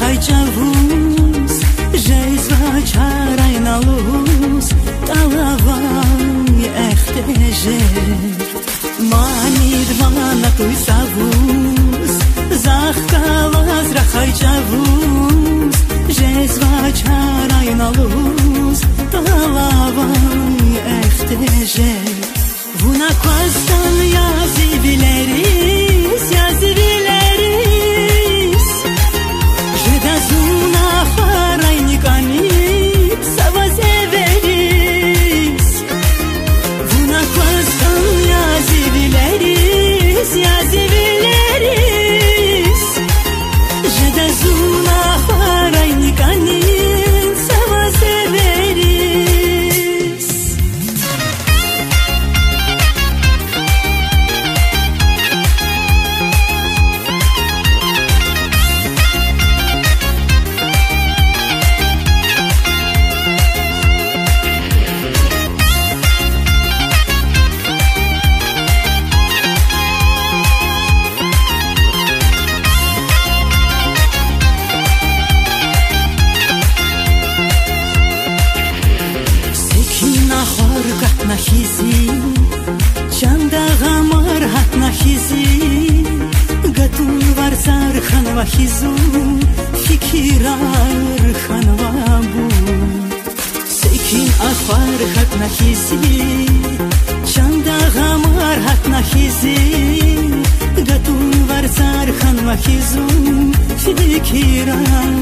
хайчавус жезва чарайналус талавай эхтежер манид вана туй савус захкалаз рахайчавус жезва чарайналус талавай эхтежер Vuna kwastan yazibileriz, yazibileriz Jeda zuna faraynikani sava severiz Vuna kwastan yazibileriz, yazibileriz Jeda zuna faraynikani sava severiz Nahizi, chanda gamar hat nahizi, gatun varzar khanva hizu, fikirar khanva bu. Sekin akhar hat nahizi, chanda gamar hat nahizi, gatun varzar khanva hizu, fikirar